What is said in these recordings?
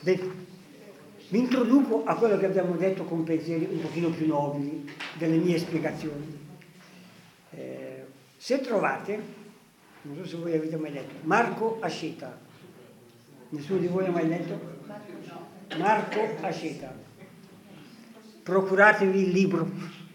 Vi introduco a quello che abbiamo detto con pensieri un pochino più nobili delle mie spiegazioni. Se trovate, non so se voi avete mai letto, Marco Asceta. Nessuno di voi ha mai letto? Marco Asceta. Procuratevi il libro.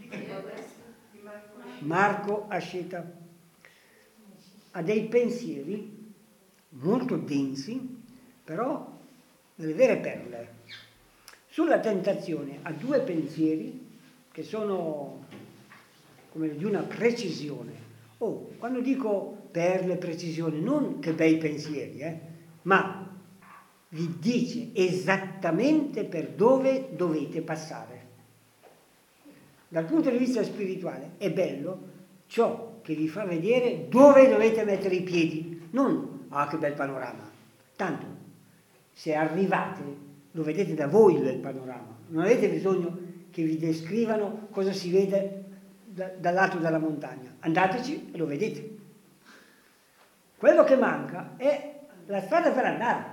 Marco Asceta ha dei pensieri molto densi, però delle vere perle. Sulla tentazione ha due pensieri che sono come di una precisione. Quando dico perle, precisione, non che bei pensieri, ma vi dice esattamente per dove dovete passare. Dal punto di vista spirituale è bello ciò che vi fa vedere dove dovete mettere i piedi, non che bel panorama. Tanto, se arrivate, lo vedete da voi il panorama, non avete bisogno che vi descrivano cosa si vede dal lato della montagna. Andateci e lo vedete. Quello che manca è la strada per andare.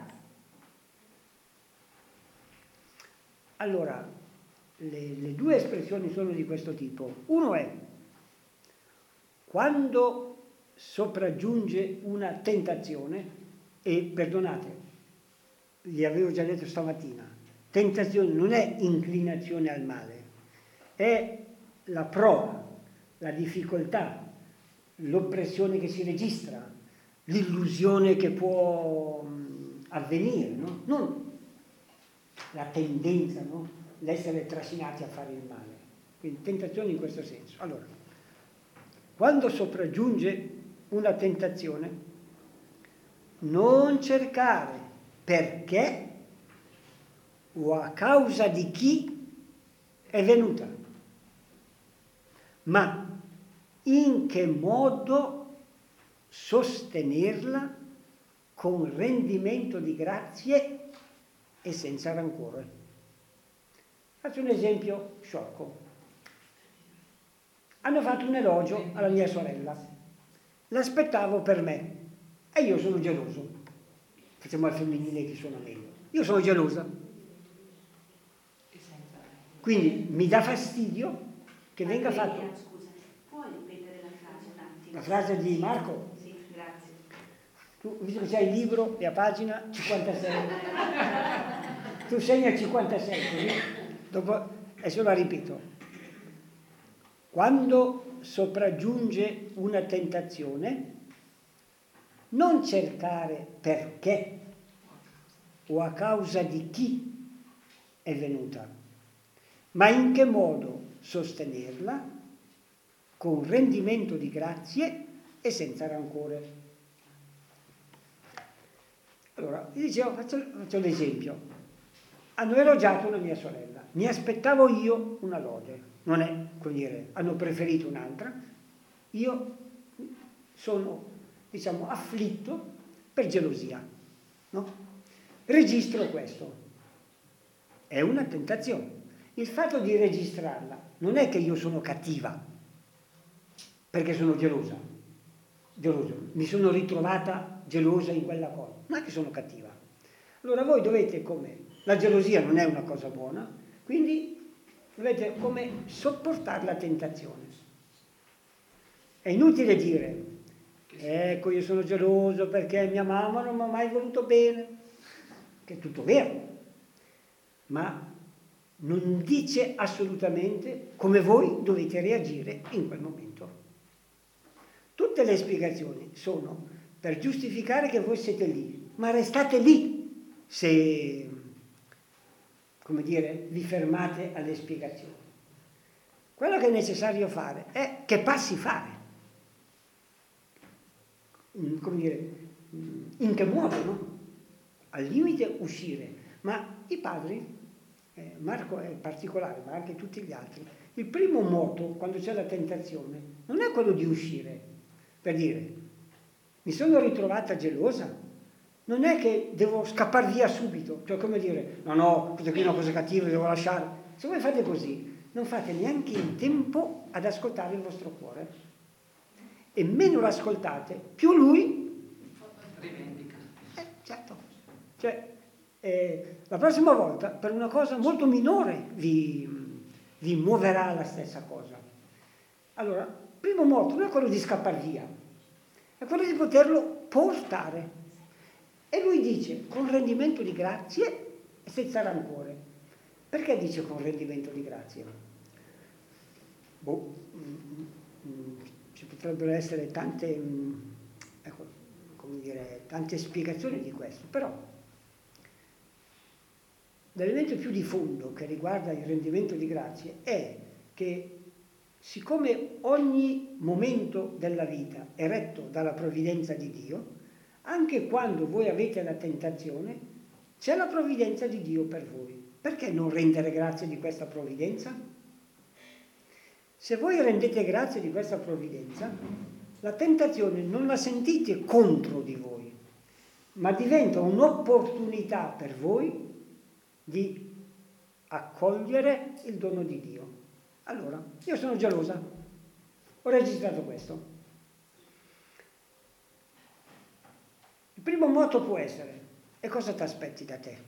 Allora, le due espressioni sono di questo tipo. Uno è quando sopraggiunge una tentazione, e perdonate, vi avevo già detto stamattina, tentazione non è inclinazione al male, è la prova, la difficoltà, l'oppressione che si registra, l'illusione che può avvenire, no? Non la tendenza, no? L'essere trascinati a fare il male. Quindi tentazione in questo senso. Allora, quando sopraggiunge una tentazione, non cercare perché o a causa di chi è venuta, ma in che modo sostenerla con rendimento di grazie e senza rancore. Faccio un esempio sciocco. Hanno fatto un elogio alla mia sorella. L'aspettavo per me e io sono geloso. Facciamo al femminile che suona meglio. Io sono gelosa. Quindi mi dà fastidio che venga fatto. Scusa, puoi ripetere la frase un attimo? La frase di Marco? Sì, grazie. Tu, visto che c'hai il libro e a pagina 56, tu segna 56, così dopo adesso la ripeto. Quando sopraggiunge una tentazione, non cercare perché o a causa di chi è venuta, ma in che modo sostenerla con rendimento di grazie e senza rancore. Allora, vi dicevo, faccio l'esempio. Hanno elogiato una mia sorella, mi aspettavo io una lode, non è, come dire, hanno preferito un'altra, io sono, diciamo, afflitto per gelosia, no? Registro questo, è una tentazione. Il fatto di registrarla non è che io sono cattiva, perché sono geloso, mi sono ritrovata gelosa in quella cosa, non è che sono cattiva. Allora voi dovete come, la gelosia non è una cosa buona, quindi dovete come sopportare la tentazione. È inutile dire, ecco io sono geloso perché mia mamma non mi ha mai voluto bene, che è tutto vero, ma non dice assolutamente come voi dovete reagire in quel momento. Tutte le spiegazioni sono per giustificare che voi siete lì, ma restate lì se, come dire, vi fermate alle spiegazioni. Quello che è necessario fare è che passi fare. Come dire, in che modo, no? Al limite uscire. Ma i padri, Marco è particolare, ma anche tutti gli altri, il primo moto, quando c'è la tentazione, non è quello di uscire, per dire, mi sono ritrovata gelosa, non è che devo scappare via subito, cioè come dire, no, questa qui è una cosa cattiva, devo lasciare. Se voi fate così, non fate neanche in tempo ad ascoltare il vostro cuore. E meno l'ascoltate, più lui rivendica. Certo. Cioè, la prossima volta per una cosa molto minore vi muoverà la stessa cosa. Allora, primo modo non è quello di scappare via, è quello di poterlo portare. E lui dice con rendimento di grazie e senza rancore. Perché dice con rendimento di grazie? Ci potrebbero essere tante, ecco, come dire, tante spiegazioni di questo, però l'elemento più di fondo che riguarda il rendimento di grazie è che siccome ogni momento della vita è retto dalla provvidenza di Dio, anche quando voi avete la tentazione, c'è la provvidenza di Dio per voi. Perché non rendere grazie di questa provvidenza? Se voi rendete grazie di questa provvidenza, la tentazione non la sentite contro di voi, ma diventa un'opportunità per voi di accogliere il dono di Dio. Allora, io sono gelosa, ho registrato questo. Il primo moto può essere: e cosa ti aspetti da te?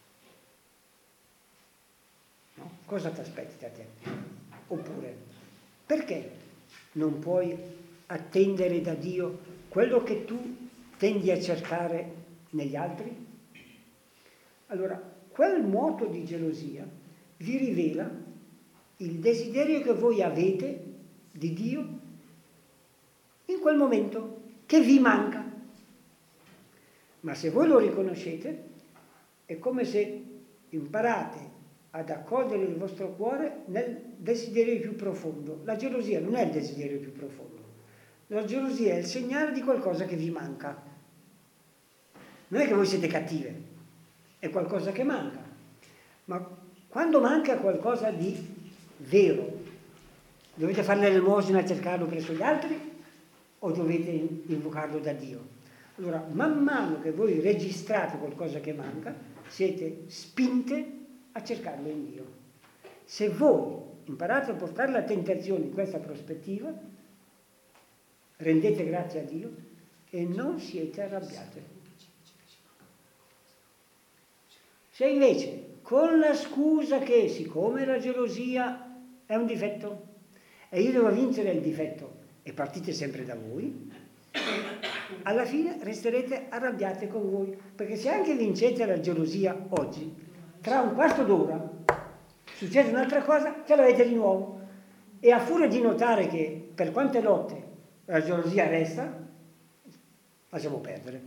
No? Cosa ti aspetti da te? Oppure, perché non puoi attendere da Dio quello che tu tendi a cercare negli altri? Allora, quel moto di gelosia vi rivela il desiderio che voi avete di Dio in quel momento, che vi manca. Ma se voi lo riconoscete, è come se imparate ad accogliere il vostro cuore nel desiderio più profondo. La gelosia non è il desiderio più profondo. La gelosia è il segnale di qualcosa che vi manca. Non è che voi siete cattive, è qualcosa che manca. Ma quando manca qualcosa di vero, dovete fare l'elemosina a cercarlo presso gli altri o dovete invocarlo da Dio? Allora, man mano che voi registrate qualcosa che manca, siete spinte a cercarlo in Dio. Se voi imparate a portare la tentazione in questa prospettiva, rendete grazie a Dio e non siete arrabbiate. Se invece, con la scusa che siccome la gelosia è un difetto e io devo vincere il difetto e partite sempre da voi, alla fine resterete arrabbiate con voi, perché se anche vincete la gelosia oggi, tra un quarto d'ora succede un'altra cosa, ce l'avete di nuovo. E a furia di notare che per quante lotte la gelosia resta, lasciamo perdere.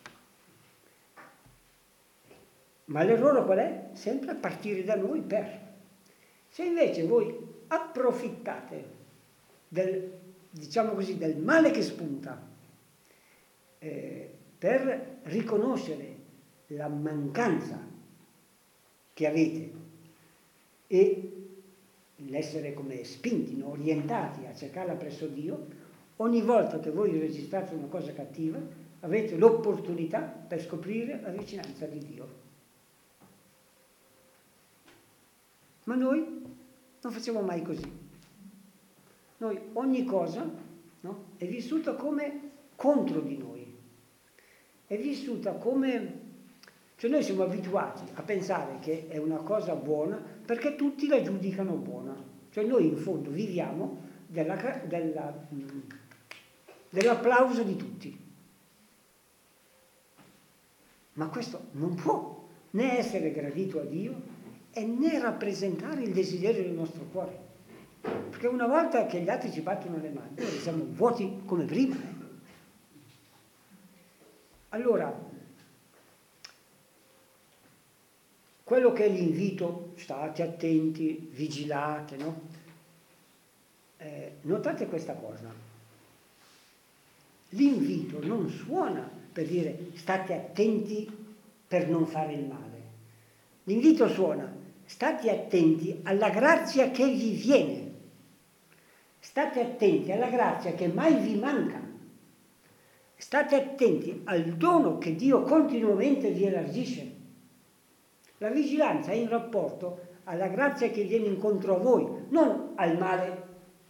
Ma l'errore qual è? Sempre a partire da noi per. Se invece voi approfittate del, diciamo così, del male che spunta per riconoscere la mancanza che avete e l'essere come spinti, no? Orientati a cercarla presso Dio, ogni volta che voi registrate una cosa cattiva avete l'opportunità per scoprire la vicinanza di Dio. Ma noi non facciamo mai così. Noi ogni cosa, no, è vissuta come contro di noi. È vissuta come... Cioè noi siamo abituati a pensare che è una cosa buona perché tutti la giudicano buona. Cioè noi in fondo viviamo dell'applauso di tutti. Ma questo non può né essere gradito a Dio e né rappresentare il desiderio del nostro cuore. Perché una volta che gli altri ci battono le mani, noi siamo vuoti come prima. Allora, quello che è l'invito, state attenti, vigilate, no? Notate questa cosa. L'invito non suona per dire state attenti per non fare il male. L'invito suona state attenti alla grazia che vi viene. State attenti alla grazia che mai vi manca. State attenti al dono che Dio continuamente vi elargisce. La vigilanza è in rapporto alla grazia che viene incontro a voi, non al male,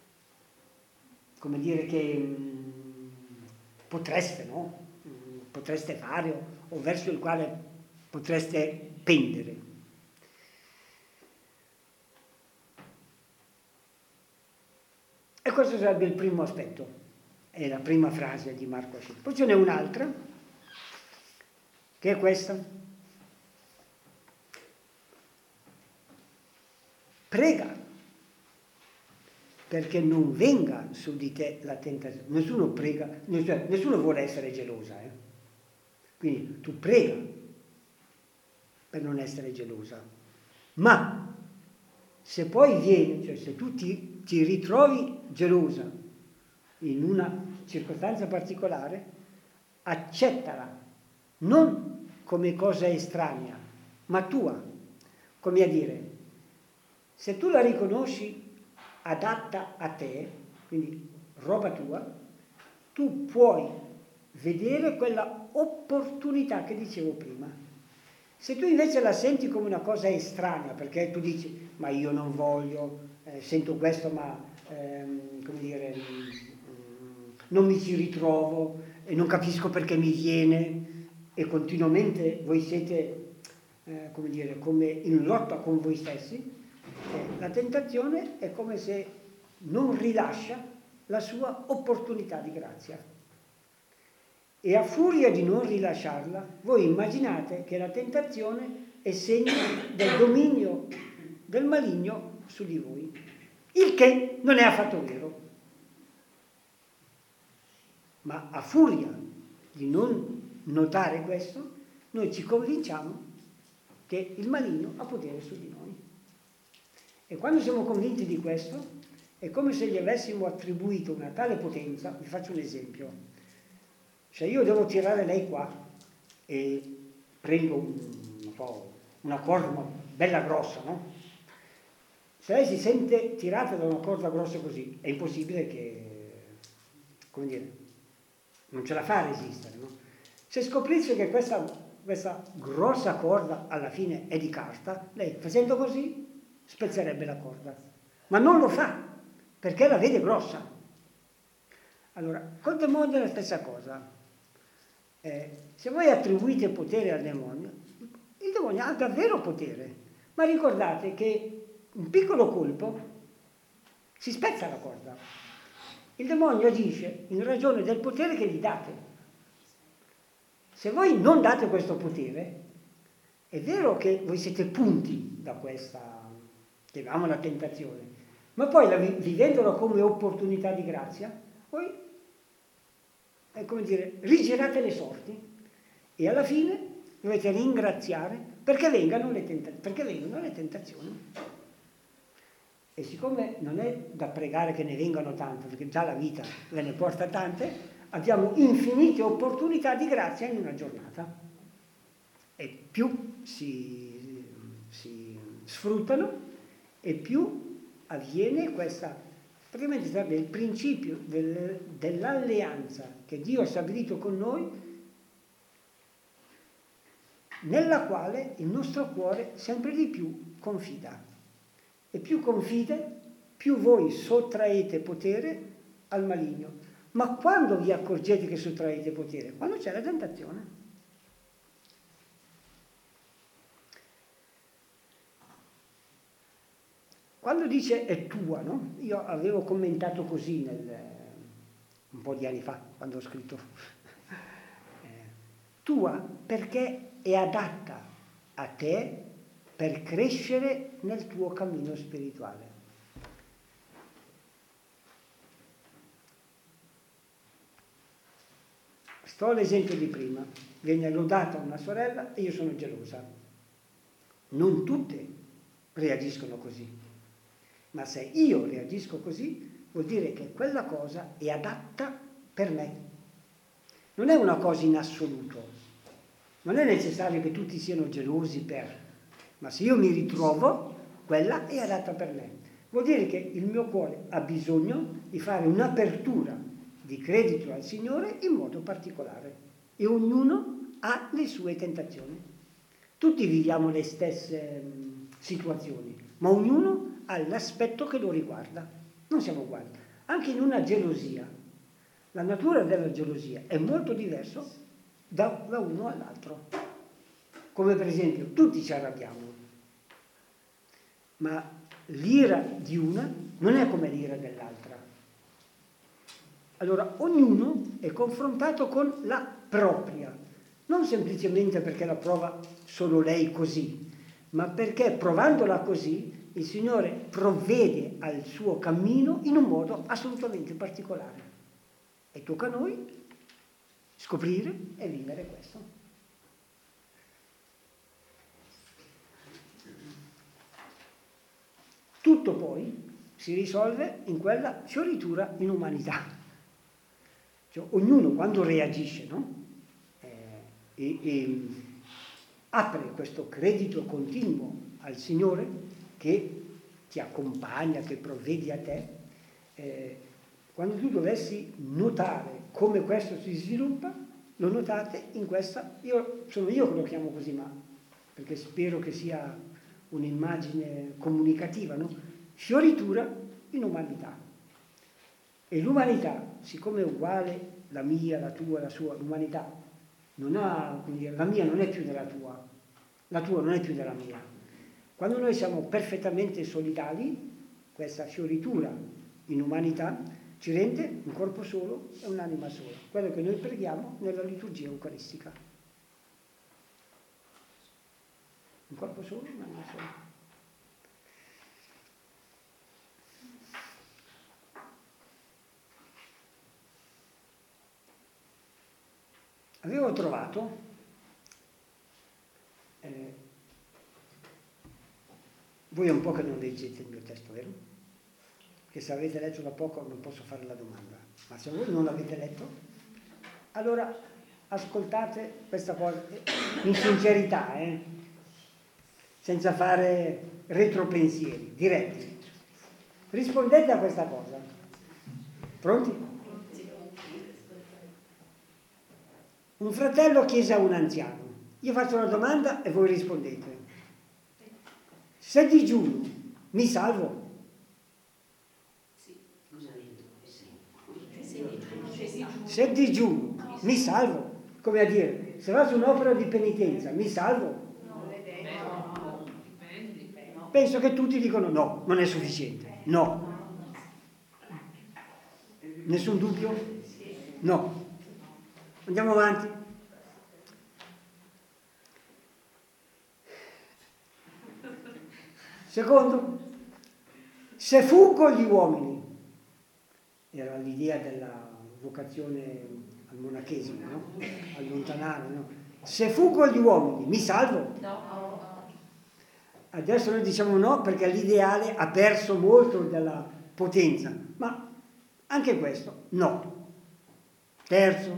come dire, che potreste, no? Potreste fare o verso il quale potreste pendere. E questo sarebbe il primo aspetto, è la prima frase di Marco Ascesi. Poi ce n'è un'altra, che è questa. Prega perché non venga su di te la tentazione. Nessuno prega, nessuno vuole essere gelosa. Quindi tu prega per non essere gelosa. Ma se poi viene, cioè se tu ti ritrovi gelosa in una circostanza particolare, accettala, non come cosa estranea, ma tua. Come a dire, se tu la riconosci adatta a te, quindi roba tua, tu puoi vedere quella opportunità che dicevo prima. Se tu invece la senti come una cosa estranea, perché tu dici, ma io non voglio, sento questo, ma come dire, non mi ci ritrovo e non capisco perché mi viene, e continuamente voi siete, come dire, come in lotta con voi stessi, la tentazione è come se non rilascia la sua opportunità di grazia. E a furia di non rilasciarla, voi immaginate che la tentazione è segno del dominio del maligno su di voi, il che non è affatto vero. Ma a furia di non notare questo, noi ci convinciamo che il maligno ha potere su di noi. E quando siamo convinti di questo, è come se gli avessimo attribuito una tale potenza. Vi faccio un esempio. Se io devo tirare lei qua e prendo una corda bella grossa, no? Se lei si sente tirata da una corda grossa così, è impossibile che, come dire, non ce la fa a resistere, no? Se scoprisse che questa grossa corda alla fine è di carta, lei facendo così spezzerebbe la corda, ma non lo fa perché la vede grossa. Allora, col demonio è la stessa cosa. Se voi attribuite potere al demonio, il demonio ha davvero potere, ma ricordate che un piccolo colpo si spezza la corda. Il demonio agisce in ragione del potere che gli date. Se voi non date questo potere, è vero che voi siete punti da questa, chiamiamola tentazione, ma poi vivendola come opportunità di grazia, voi, è come dire, rigirate le sorti e alla fine dovete ringraziare perché vengono le tentazioni. E siccome non è da pregare che ne vengano tante, perché già la vita ve ne porta tante, abbiamo infinite opportunità di grazia in una giornata. E più si sfruttano, e più avviene questa, praticamente sarebbe il principio dell'alleanza che Dio ha stabilito con noi, nella quale il nostro cuore sempre di più confida. E più confide, più voi sottraete potere al maligno. Ma quando vi accorgete che sottraete potere? Quando c'è la tentazione. Quando dice è tua, no? Io avevo commentato così un po' di anni fa, quando ho scritto tua perché è adatta a te per crescere nel tuo cammino spirituale. Sto all'esempio di prima, viene lodata una sorella e io sono gelosa. Non tutte reagiscono così, ma se io reagisco così vuol dire che quella cosa è adatta per me. Non è una cosa in assoluto, non è necessario che tutti siano gelosi ma se io mi ritrovo, quella è adatta per me. Vuol dire che il mio cuore ha bisogno di fare un'apertura di credito al Signore in modo particolare e ognuno ha le sue tentazioni. Tutti viviamo le stesse situazioni, ma ognuno ha l'aspetto che lo riguarda. Non siamo uguali. Anche in una gelosia, la natura della gelosia è molto diversa da uno all'altro. come per esempio tutti ci arrabbiamo, ma l'ira di una non è come l'ira dell'altra. Allora ognuno è confrontato con la propria, non semplicemente perché la prova solo lei così, ma perché provandola così il Signore provvede al suo cammino in un modo assolutamente particolare. E tocca a noi scoprire e vivere questo. Tutto poi si risolve in quella fioritura in umanità. Cioè, ognuno quando reagisce, no? E apre questo credito continuo al Signore che ti accompagna, che provvedi a te, quando tu dovessi notare come questo si sviluppa, lo notate in questa, sono io che lo chiamo così, ma perché spero che sia un'immagine comunicativa, no? Fioritura in umanità. E l'umanità, siccome è uguale la mia, la tua, la sua, l'umanità, non ha, quindi la mia non è più della tua, la tua non è più della mia. Quando noi siamo perfettamente solidali, questa fioritura in umanità ci rende un corpo solo e un'anima sola, quello che noi preghiamo nella liturgia eucaristica. Un corpo solo e un'anima sola. Avevo trovato voi è un po' che non leggete il mio testo, vero? Che se avete letto da poco non posso fare la domanda, ma se voi non l'avete letto, allora ascoltate questa cosa in sincerità, senza fare retropensieri, diretti. Rispondete a questa cosa. Pronti? Un fratello chiese a un anziano, io faccio una domanda e voi rispondete. Se digiuno, mi salvo? Se digiuno, mi salvo? Come a dire, se faccio un'opera di penitenza, mi salvo? Penso che tutti dicono no, non è sufficiente. No. Nessun dubbio? No. Andiamo avanti. Secondo, se fuggo gli uomini, era l'idea della vocazione al monachesimo, no? Allontanare, no? Se fuggo gli uomini, mi salvo? No. Adesso noi diciamo no perché l'ideale ha perso molto della potenza, ma anche questo no. Terzo,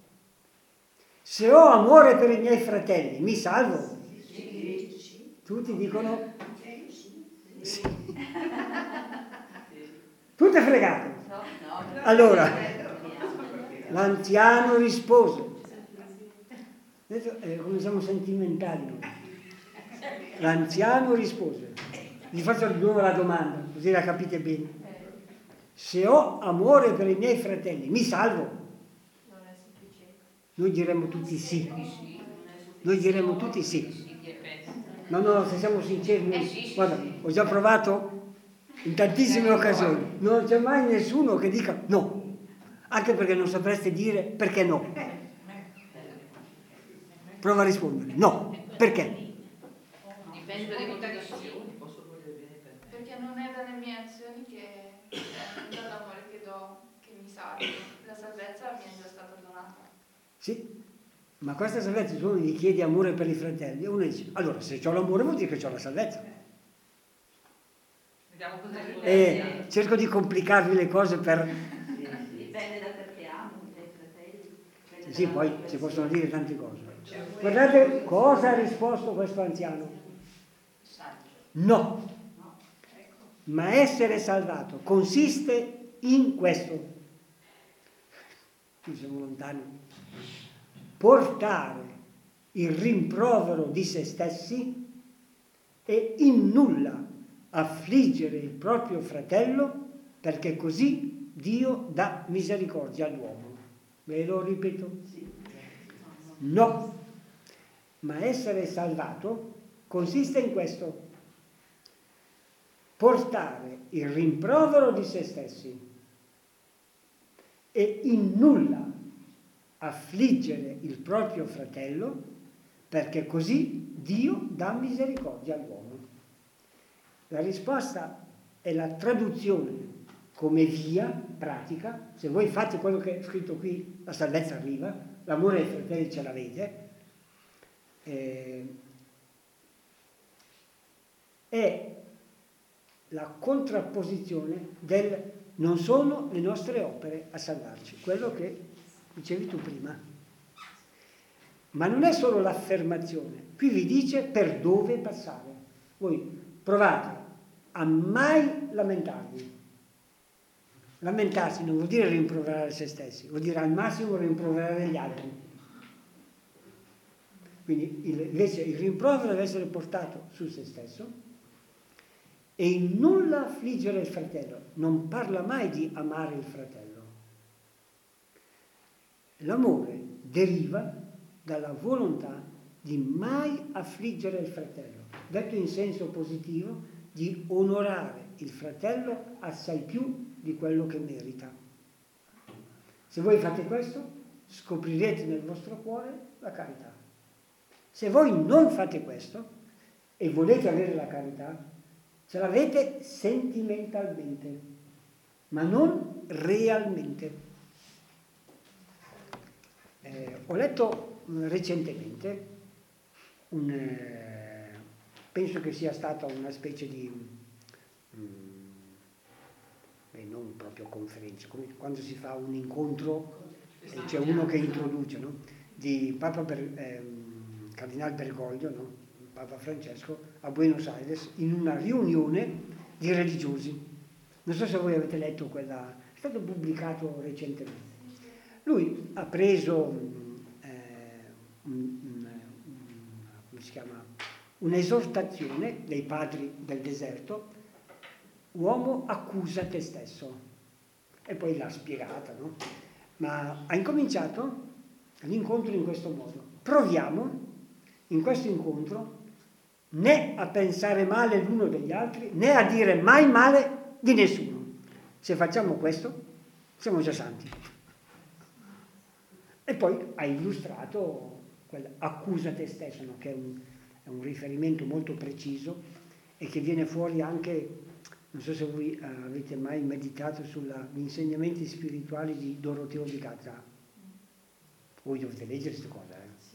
se ho amore per i miei fratelli, mi salvo? Tutti dicono sì. Tutto è fregato. Allora, l'anziano rispose. Adesso, come siamo sentimentali noi. L'anziano rispose. Gli faccio di nuovo la domanda, così la capite bene. Se ho amore per i miei fratelli, mi salvo? Noi diremmo tutti sì. Noi diremmo tutti sì. No, se siamo sinceri, guarda, ho già provato in tantissime occasioni, non c'è mai nessuno che dica no, anche perché non sapreste dire perché no. Prova a rispondere, no, perché? Dipende dalle motivazioni, posso volere bene per me. Perché non è dalle mie azioni che dall'amore che do che mi salvo, la salvezza mi è già stata donata. Sì. Ma questa salvezza tu gli chiedi amore per i fratelli e uno dice, allora se ho l'amore vuol dire che ho la salvezza. Vediamo cosa cerco di complicarvi le cose per... Dipende da perché amo i tuoi fratelli. Sì, poi si possono dire tante cose. Guardate cosa ha risposto questo anziano. No. Ma essere salvato consiste in questo. Qui siamo lontani. Portare il rimprovero di se stessi e in nulla affliggere il proprio fratello, perché così Dio dà misericordia all'uomo. Ve lo ripeto? No. Ma essere salvato consiste in questo: portare il rimprovero di se stessi e in nulla affliggere il proprio fratello, perché così Dio dà misericordia all'uomo. La risposta è la traduzione come via pratica. Se voi fate quello che è scritto qui, la salvezza arriva, l'amore ai fratelli ce l'avete. È la contrapposizione del non sono le nostre opere a salvarci, quello che dicevi tu prima. Ma non è solo l'affermazione, qui vi dice per dove passare. Voi provate a mai lamentarvi. Lamentarsi non vuol dire rimproverare se stessi, vuol dire al massimo rimproverare gli altri. Quindi invece il rimprovero deve essere portato su se stesso e in nulla affliggere il fratello. Non parla mai di amare il fratello. L'amore deriva dalla volontà di mai affliggere il fratello, detto in senso positivo, di onorare il fratello assai più di quello che merita. Se voi fate questo, scoprirete nel vostro cuore la carità. Se voi non fate questo e volete avere la carità, ce l'avete sentimentalmente, ma non realmente. Ho letto recentemente, penso che sia stata una specie di, non proprio conferenza, come quando si fa un incontro e c'è uno che introduce, no? Di Papa Cardinal Bergoglio, no? Papa Francesco, a Buenos Aires, in una riunione di religiosi. Non so se voi avete letto quella, è stato pubblicato recentemente. Lui ha preso come si chiama? Un'esortazione dei padri del deserto: uomo, accusa te stesso. E poi l'ha spiegata, no? Ma ha incominciato l'incontro in questo modo: proviamo in questo incontro né a pensare male l'uno degli altri, né a dire mai male di nessuno. Se facciamo questo, siamo già santi. E poi ha illustrato accusa te stesso, no? Che è un riferimento molto preciso e che viene fuori anche, non so se voi avete mai meditato sugli insegnamenti spirituali di Doroteo di Gaza. Voi dovete leggere queste cose,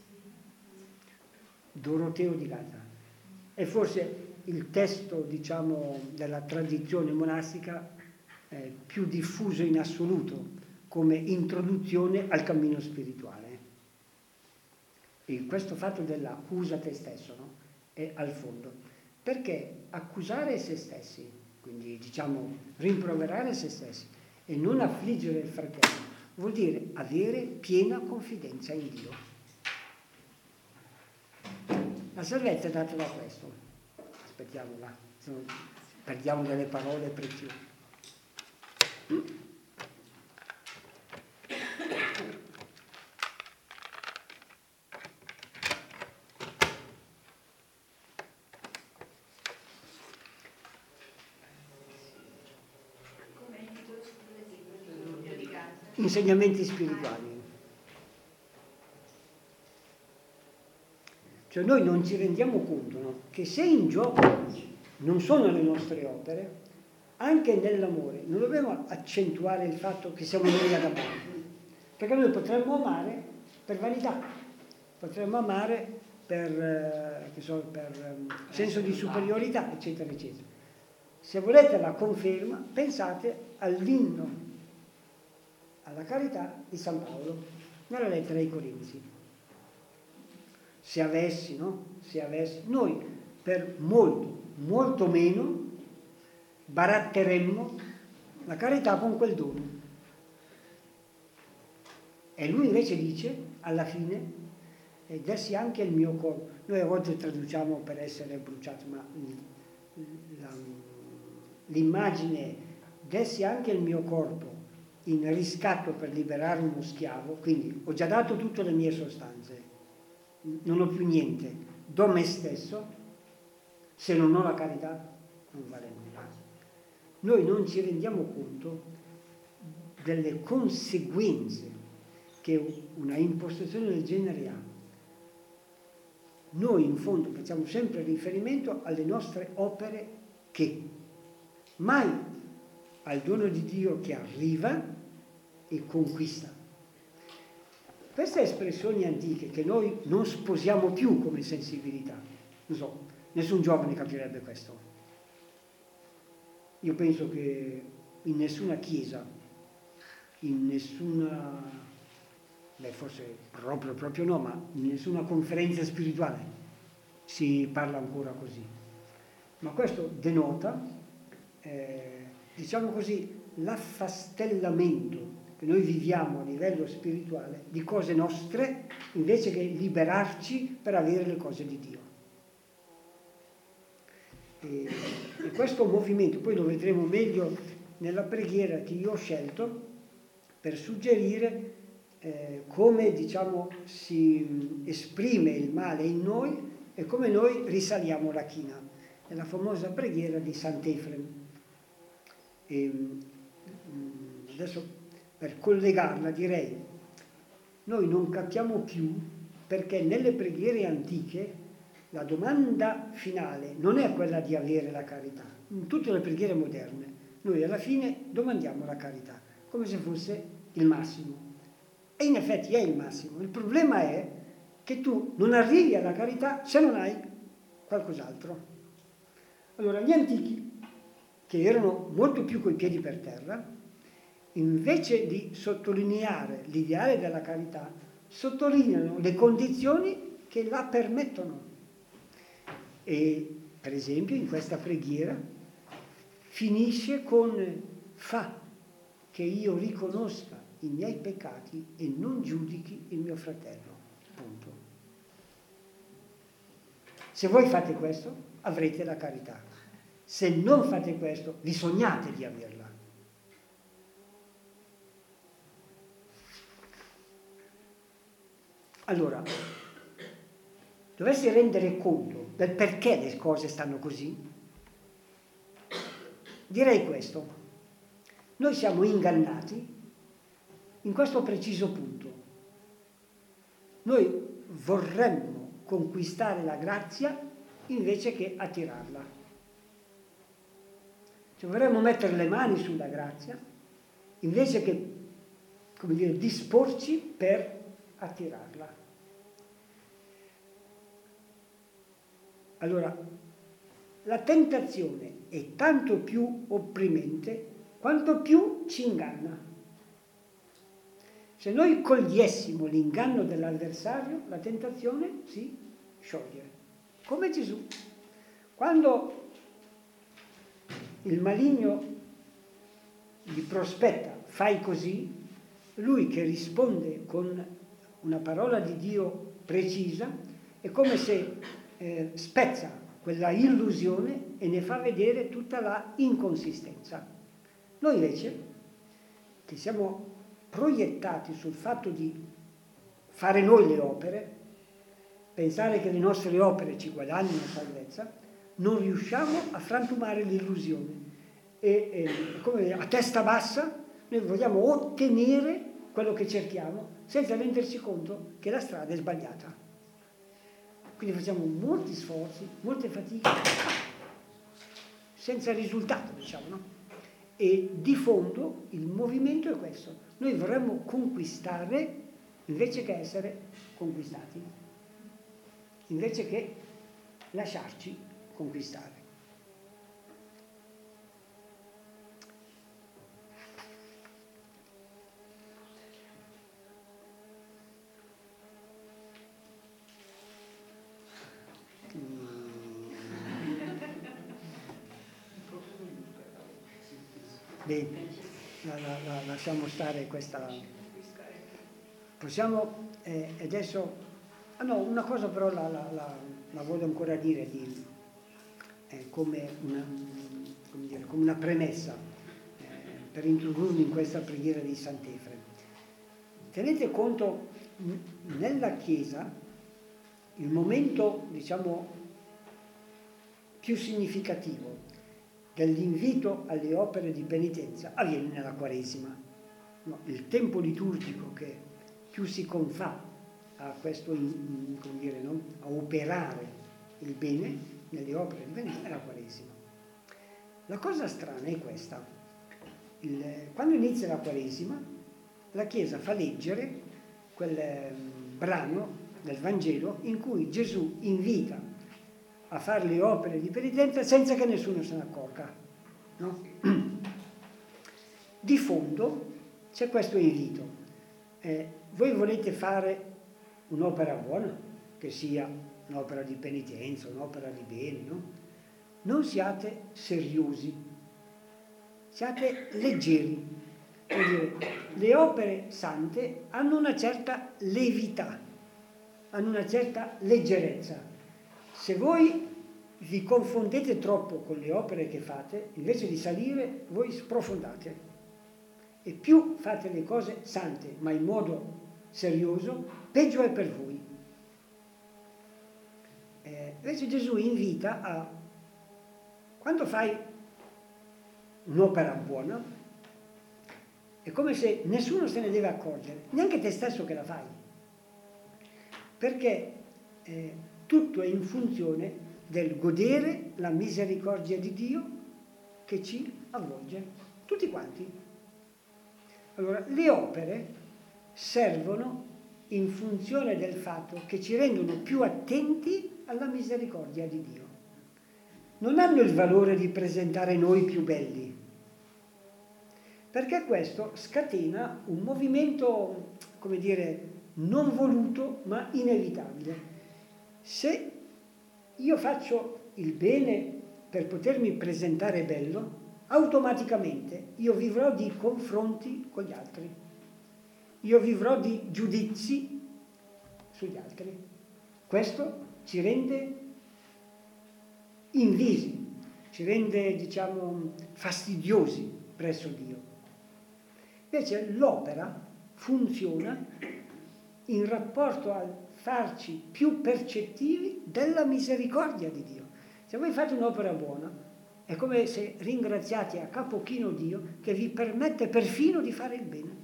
Doroteo di Gaza. È forse il testo, diciamo, della tradizione monastica più diffuso in assoluto come introduzione al cammino spirituale. E questo fatto dell'accusa te stesso, no? È al fondo. Perché accusare se stessi, quindi diciamo rimproverare se stessi e non affliggere il fratello, vuol dire avere piena confidenza in Dio. La salvezza è data da questo. Aspettiamola, se no perdiamo delle parole preziose. Insegnamenti spirituali. Cioè noi non ci rendiamo conto, no? Che se in gioco non sono le nostre opere, anche nell'amore non dobbiamo accentuare il fatto che siamo noi ad amare, perché noi potremmo amare per vanità, potremmo amare per senso di superiorità, eccetera, eccetera. Se volete la conferma, pensate all'inno alla carità di San Paolo nella lettera ai Corinzi. Se avessi, noi per molto meno baratteremmo la carità con quel dono. E lui invece dice, alla fine, dessi anche il mio corpo. Noi a volte traduciamo per essere bruciati, ma l'immagine dessi anche il mio corpo in riscatto per liberare uno schiavo, quindi ho già dato tutte le mie sostanze, non ho più niente, do me stesso, se non ho la carità non vale nulla. Noi non ci rendiamo conto delle conseguenze che una impostazione del genere ha. Noi in fondo facciamo sempre riferimento alle nostre opere che, mai al dono di Dio che arriva e conquista. Queste espressioni antiche che noi non sposiamo più come sensibilità, non so, nessun giovane capirebbe questo. Io penso che in nessuna chiesa, in nessuna, forse proprio no, ma in nessuna conferenza spirituale si parla ancora così. Ma questo denota, diciamo così, l'affastellamento che noi viviamo a livello spirituale di cose nostre invece che liberarci per avere le cose di Dio. E questo movimento, poi lo vedremo meglio nella preghiera che io ho scelto per suggerire come, diciamo, si esprime il male in noi e come noi risaliamo la china. È la famosa preghiera di Sant'Efrem. Adesso per collegarla direi, noi non capiamo più perché nelle preghiere antiche la domanda finale non è quella di avere la carità. In tutte le preghiere moderne noi alla fine domandiamo la carità, come se fosse il massimo. E in effetti è il massimo. Il problema è che tu non arrivi alla carità se non hai qualcos'altro. Allora, gli antichi, che erano molto più coi piedi per terra, invece di sottolineare l'ideale della carità, sottolineano le condizioni che la permettono. E, per esempio, in questa preghiera finisce con fa che io riconosca i miei peccati e non giudichi il mio fratello. Punto. Se voi fate questo, avrete la carità. Se non fate questo, vi sognate di averla. Allora, dovessi rendere conto del perché le cose stanno così, direi questo. Noi siamo ingannati in questo preciso punto. Noi vorremmo conquistare la grazia invece che attirarla. Cioè vorremmo mettere le mani sulla grazia invece che, come dire, disporci per attirarla. Allora, la tentazione è tanto più opprimente quanto più ci inganna. Se noi cogliessimo l'inganno dell'avversario, la tentazione si scioglie. Come Gesù. Quando il maligno gli prospetta, fai così, lui che risponde con una parola di Dio precisa, è come se spezza quella illusione e ne fa vedere tutta la inconsistenza. Noi invece, che siamo proiettati sul fatto di fare noi le opere, pensare che le nostre opere ci guadagnino salvezza, non riusciamo a frantumare l'illusione e come a testa bassa noi vogliamo ottenere quello che cerchiamo senza renderci conto che la strada è sbagliata. Quindi facciamo molti sforzi, molte fatiche, senza risultato, diciamo, no? E di fondo il movimento è questo. Noi vorremmo conquistare invece che essere conquistati, invece che lasciarci conquistare. Bene, lasciamo stare questa. Possiamo adesso. Ah no, una cosa però la voglio ancora dire come una premessa per introdurmi in questa preghiera di Sant'Efrem. Tenete conto, nella Chiesa il momento, diciamo, più significativo dell'invito alle opere di penitenza avviene nella Quaresima. No, il tempo liturgico che più si confà a questo, come dire, no? A operare il bene nelle opere di penitenza è la Quaresima. La cosa strana è questa. Quando inizia la Quaresima, la Chiesa fa leggere quel brano del Vangelo in cui Gesù invita a fare le opere di penitenza senza che nessuno se ne accorga. No? Di fondo c'è questo invito. Voi volete fare un'opera buona, che sia un'opera di penitenza, un'opera di bene, no? Non siate seriosi, siate leggeri. Vuol dire, le opere sante hanno una certa levità, hanno una certa leggerezza. Se voi vi confondete troppo con le opere che fate, invece di salire, voi sprofondate. E più fate le cose sante, ma in modo serioso, peggio è per voi. Invece Gesù invita a, quando fai un'opera buona, è come se nessuno se ne deve accorgere, neanche te stesso che la fai, perché tutto è in funzione del godere la misericordia di Dio che ci avvolge, tutti quanti. Allora, le opere servono in funzione del fatto che ci rendono più attenti alla misericordia di Dio. Non hanno il valore di presentare noi più belli, perché questo scatena un movimento, come dire, non voluto ma inevitabile. Se io faccio il bene per potermi presentare bello, automaticamente io vivrò di confronti con gli altri, io vivrò di giudizi sugli altri. Questo ci rende invisi, ci rende, diciamo, fastidiosi presso Dio. Invece l'opera funziona in rapporto al farci più percettivi della misericordia di Dio. Se voi fate un'opera buona, è come se ringraziate a capo chino Dio che vi permette perfino di fare il bene.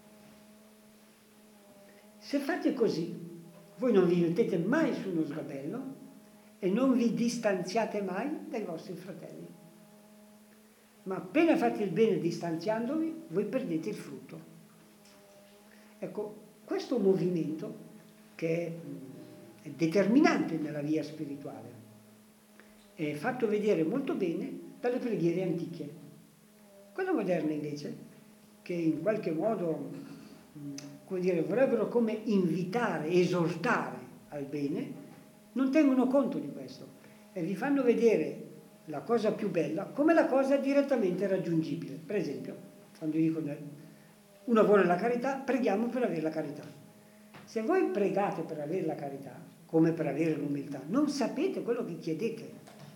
Se fate così, voi non vi mettete mai su uno sgabello e non vi distanziate mai dai vostri fratelli. Ma appena fate il bene distanziandovi, voi perdete il frutto. Ecco, questo movimento che è determinante nella via spirituale è fatto vedere molto bene dalle preghiere antiche. Quelle moderne invece, che in qualche modo, come dire, vorrebbero come invitare, esortare al bene, non tengono conto di questo e vi fanno vedere la cosa più bella come la cosa direttamente raggiungibile. Per esempio, quando dico uno vuole la carità, preghiamo per avere la carità. Se voi pregate per avere la carità, come per avere l'umiltà, non sapete quello che chiedete.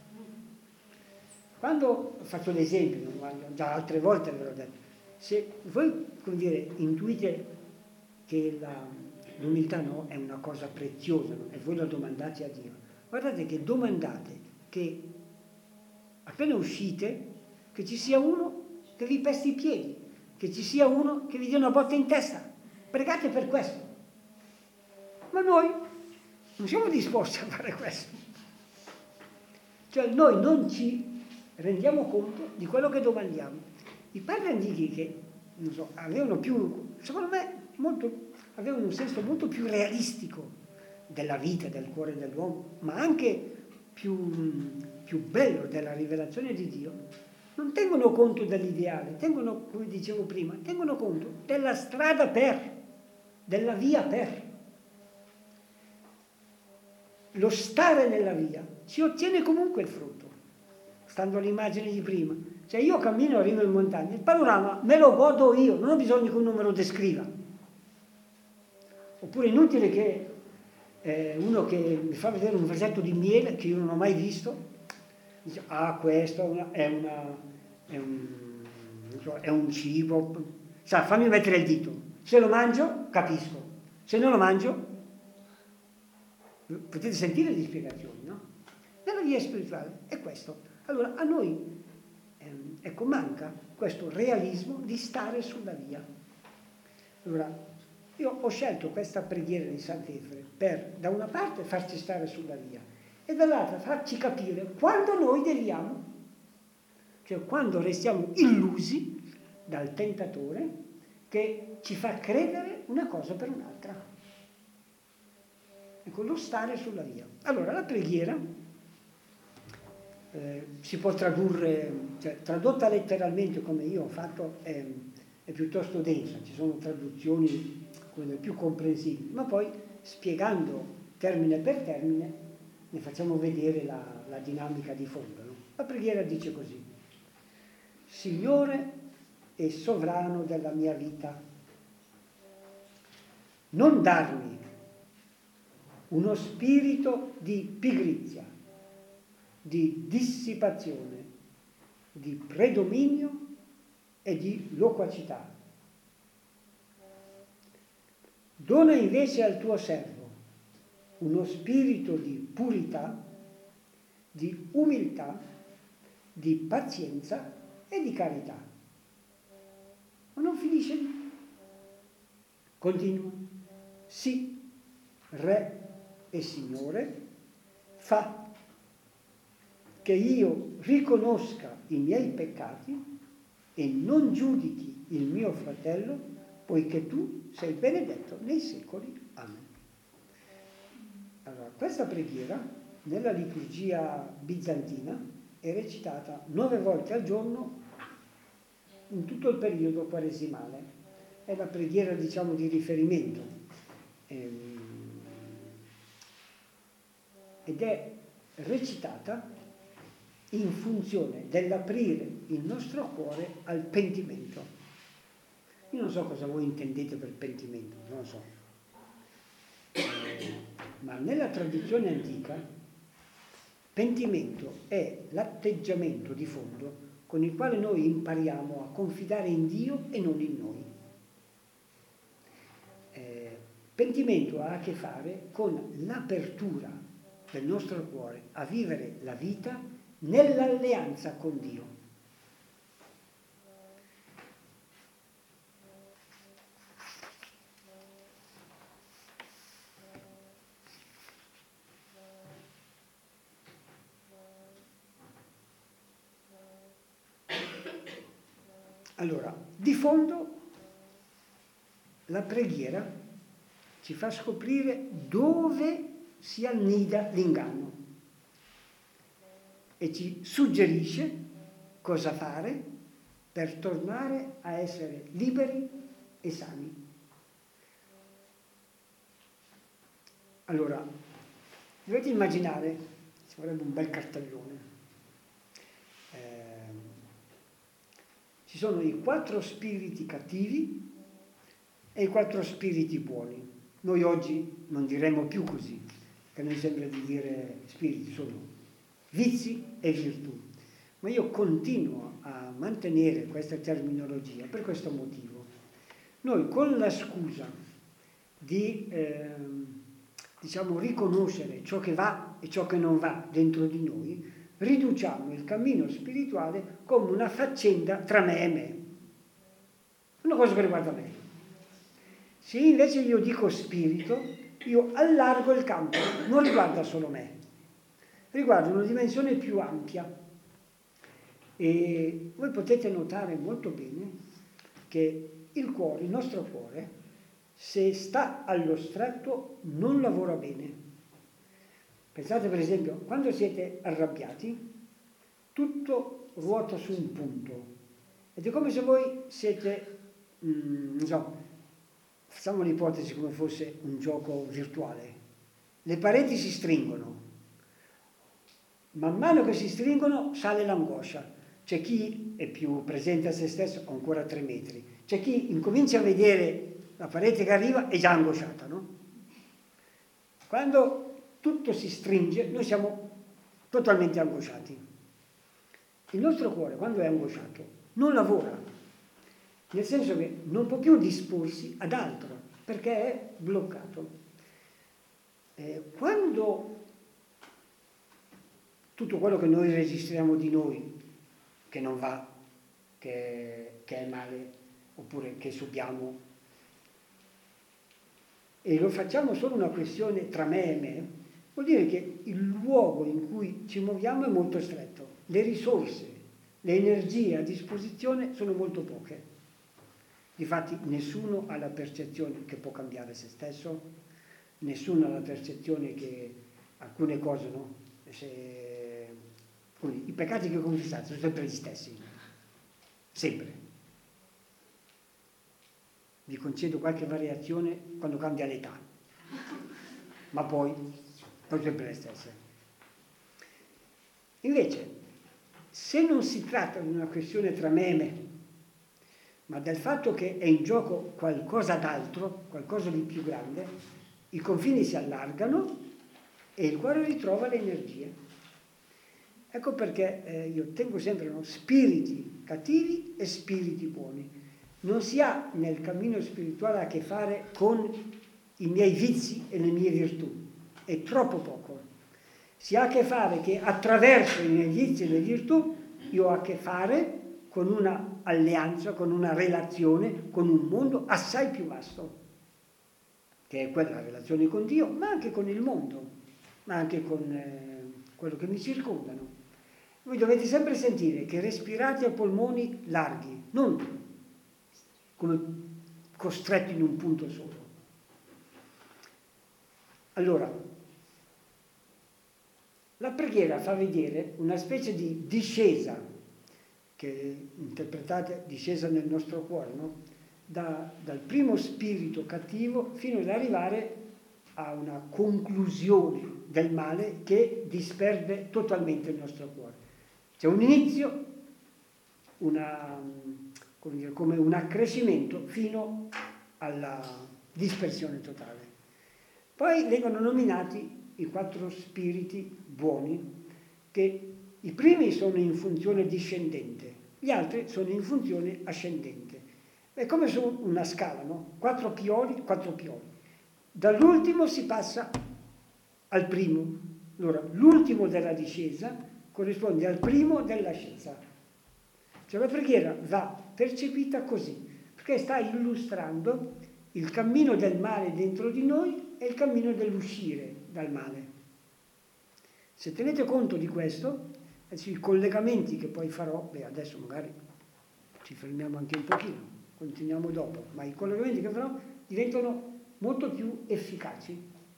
Quando faccio l'esempio, già altre volte ve l'ho detto, se voi, come dire, intuite che l'umiltà no, è una cosa preziosa, no? E voi lo domandate a Dio, guardate che domandate che appena uscite che ci sia uno che vi pesti i piedi, che ci sia uno che vi dia una botta in testa. Pregate per questo. Ma noi non siamo disposti a fare questo. Cioè noi non ci rendiamo conto di quello che domandiamo. I padri antichi che, non so, avevano più, secondo me, avevano un senso molto più realistico della vita, del cuore dell'uomo, ma anche più bello della rivelazione di Dio, non tengono conto dell'ideale, tengono, come dicevo prima, tengono conto della strada della via per. Lo stare nella via si ottiene comunque il frutto, stando all'immagine di prima. Cioè io cammino, arrivo in montagna, il panorama me lo godo io, non ho bisogno che uno me lo descriva. Oppure inutile che uno che mi fa vedere un vasetto di miele che io non ho mai visto, dice, questo è un cibo, sa, fammi mettere il dito, se lo mangio capisco, se non lo mangio Potete sentire le spiegazioni, no? Nella via spirituale è questo. Allora, a noi, ecco, manca questo realismo di stare sulla via. Allora, io ho scelto questa preghiera di Sant'Efrem per, da una parte, farci stare sulla via e dall'altra farci capire quando noi deviamo, cioè quando restiamo illusi dal tentatore che ci fa credere una cosa per un'altra. Ecco, lo stare sulla via. Allora, la preghiera si può tradurre, cioè, tradotta letteralmente come io ho fatto, è piuttosto densa, ci sono traduzioni più comprensibili, ma poi spiegando termine per termine ne facciamo vedere la dinamica di fondo, no? La preghiera dice così: Signore e sovrano della mia vita, non darmi uno spirito di pigrizia, di dissipazione, di predominio e di loquacità. Dona invece al tuo servo uno spirito di purità, di umiltà, di pazienza e di carità. Ma non finisce lì. Continua. Sì, Re e Signore, fa che io riconosca i miei peccati e non giudichi il mio fratello, poiché tu sei benedetto nei secoli. Amen. Allora, questa preghiera nella liturgia bizantina è recitata 9 volte al giorno in tutto il periodo quaresimale. È la preghiera, diciamo, di riferimento. Ed è recitata in funzione dell'aprire il nostro cuore al pentimento. Io non so cosa voi intendete per pentimento, non lo so. Ma nella tradizione antica, pentimento è l'atteggiamento di fondo con il quale noi impariamo a confidare in Dio e non in noi. Pentimento ha a che fare con l'apertura del nostro cuore a vivere la vita nell'alleanza con Dio. Allora, di fondo la preghiera ci fa scoprire dove si annida l'inganno e ci suggerisce cosa fare per tornare a essere liberi e sani. Allora, dovete immaginare, ci vorrebbe un bel cartellone. Ci sono i 4 spiriti cattivi e i 4 spiriti buoni. Noi oggi non diremmo più così, perché noi sembra di dire spiriti, sono vizi e virtù. Ma io continuo a mantenere questa terminologia per questo motivo. Noi con la scusa di diciamo riconoscere ciò che va e ciò che non va dentro di noi, riduciamo il cammino spirituale come una faccenda tra me e me. Una cosa che riguarda me. Se invece io dico spirito, io allargo il campo, non riguarda solo me, riguarda una dimensione più ampia. E voi potete notare molto bene che il cuore, il nostro cuore, se sta allo stretto non lavora bene. Pensate per esempio, quando siete arrabbiati, tutto ruota su un punto. Ed è come se voi siete, non so, facciamo l'ipotesi come fosse un gioco virtuale. Le pareti si stringono. Man mano che si stringono sale l'angoscia. C'è chi è più presente a se stesso, ancora 3 metri. C'è chi incomincia a vedere la parete che arriva è già angosciata, no? Quando tutto si stringe, noi siamo totalmente angosciati. Il nostro cuore, quando è angosciato, non lavora, nel senso che non può più disporsi ad altro, perché è bloccato. Quando tutto quello che noi registriamo di noi, che non va, che è male, oppure che subiamo, e lo facciamo solo una questione tra me e me, vuol dire che il luogo in cui ci muoviamo è molto stretto, le risorse, le energie a disposizione sono molto poche. Difatti nessuno ha la percezione che può cambiare se stesso, nessuno ha la percezione che alcune cose, no? I peccati che confessate sono sempre gli stessi, sempre. Vi concedo qualche variazione quando cambia l'età, ma poi sono sempre le stesse. Invece, se non si tratta di una questione tra me e me, ma del fatto che è in gioco qualcosa d'altro, qualcosa di più grande, i confini si allargano e il cuore ritrova le energie. Ecco perché io tengo sempre spiriti cattivi e spiriti buoni. Non si ha nel cammino spirituale a che fare con i miei vizi e le mie virtù, è troppo poco. Si ha a che fare che attraverso i miei vizi e le virtù io ho a che fare con una alleanza, con una relazione, con un mondo assai più vasto, che è quella relazione con Dio, ma anche con il mondo, ma anche con quello che mi circondano. Voi dovete sempre sentire che respirate a polmoni larghi, non come costretti in un punto solo. Allora, la preghiera fa vedere una specie di discesa, che interpretate discesa nel nostro cuore, no? Dal primo spirito cattivo fino ad arrivare a una conclusione del male che disperde totalmente il nostro cuore. C'è un inizio, come un accrescimento fino alla dispersione totale. Poi vengono nominati i 4 spiriti buoni, che i primi sono in funzione discendente, gli altri sono in funzione ascendente. È come su una scala, no? 4 pioli, 4 pioli. Dall'ultimo si passa al primo. Allora, l'ultimo della discesa corrisponde al primo dell'ascesa. Cioè la preghiera va percepita così, perché sta illustrando il cammino del male dentro di noi e il cammino dell'uscire dal male. Se tenete conto di questo, i collegamenti che poi farò, adesso magari ci fermiamo anche un pochino, continuiamo dopo, ma i collegamenti che farò diventano molto più efficaci.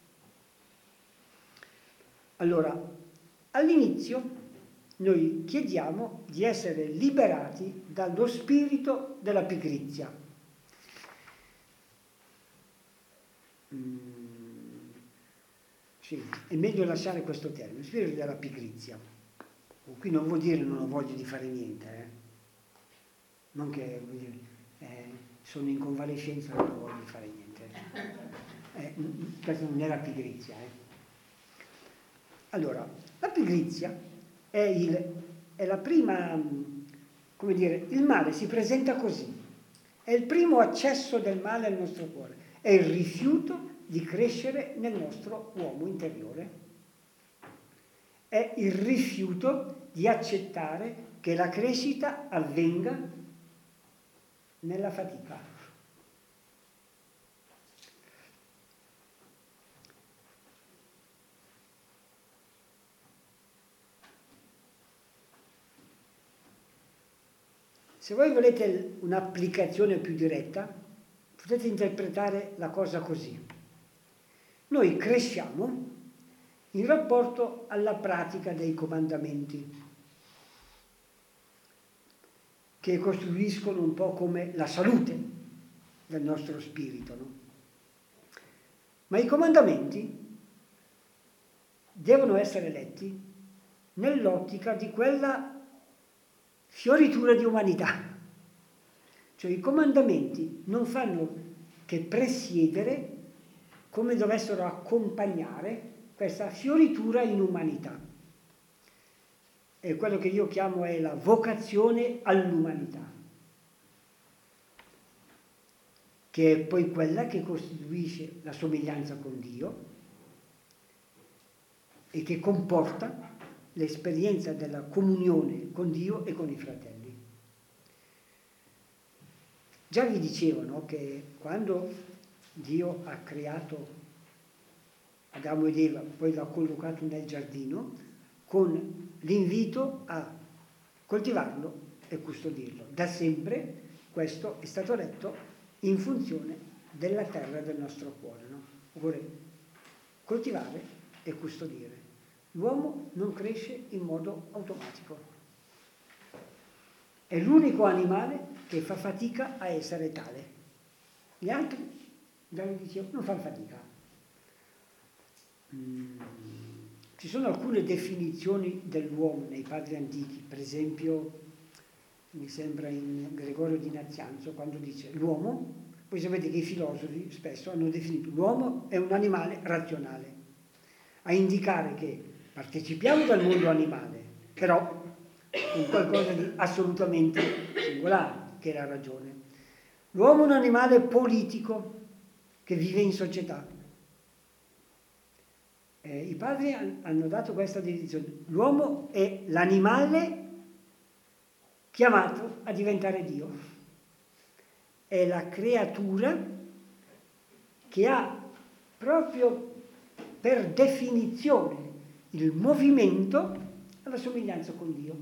Allora, all'inizio noi chiediamo di essere liberati dallo spirito della pigrizia. Sì, è meglio lasciare questo termine, spirito della pigrizia. Qui non vuol dire non ho voglia di fare niente, non che vuol dire, sono in convalescenza e non ho voglia di fare niente. Questa non è la pigrizia. Allora, la pigrizia è la prima, come dire, il male si presenta così, è il primo accesso del male al nostro cuore, è il rifiuto di crescere nel nostro uomo interiore, è il rifiuto di accettare che la crescita avvenga nella fatica. Se voi volete un'applicazione più diretta, potete interpretare la cosa così. Noi cresciamo in rapporto alla pratica dei comandamenti, che costruiscono un po' come la salute del nostro spirito, no? Ma i comandamenti devono essere letti nell'ottica di quella fioritura di umanità. Cioè i comandamenti non fanno che presiedere, come dovessero accompagnare questa fioritura in umanità. E quello che io chiamo è la vocazione all'umanità, che è poi quella che costituisce la somiglianza con Dio, e che comporta l'esperienza della comunione con Dio e con i fratelli. Già vi dicevo, no, che quando Dio ha creato Adamo ed Eva, poi l'ha collocato nel giardino, con l'invito a coltivarlo e custodirlo. Da sempre questo è stato letto in funzione della terra del nostro cuore, no? Occorre coltivare e custodire. L'uomo non cresce in modo automatico. È l'unico animale che fa fatica a essere tale. Gli altri, già vi dicevo, non fanno fatica. Ci sono alcune definizioni dell'uomo nei padri antichi, per esempio, mi sembra in Gregorio di Nazianzo, quando dice l'uomo, voi sapete che i filosofi spesso hanno definito l'uomo è un animale razionale, a indicare che partecipiamo dal mondo animale, però con qualcosa di assolutamente singolare, che è la ragione. L'uomo è un animale politico che vive in società. I padri hanno dato questa definizione. L'uomo è l'animale chiamato a diventare Dio. È la creatura che ha proprio per definizione il movimento alla somiglianza con Dio.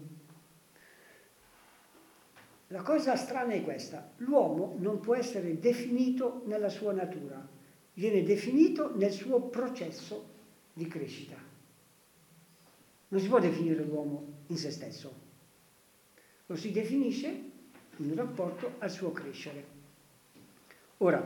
La cosa strana è questa: l'uomo non può essere definito nella sua natura, viene definito nel suo processo di crescita. Non si può definire l'uomo in se stesso, lo si definisce in rapporto al suo crescere. Ora,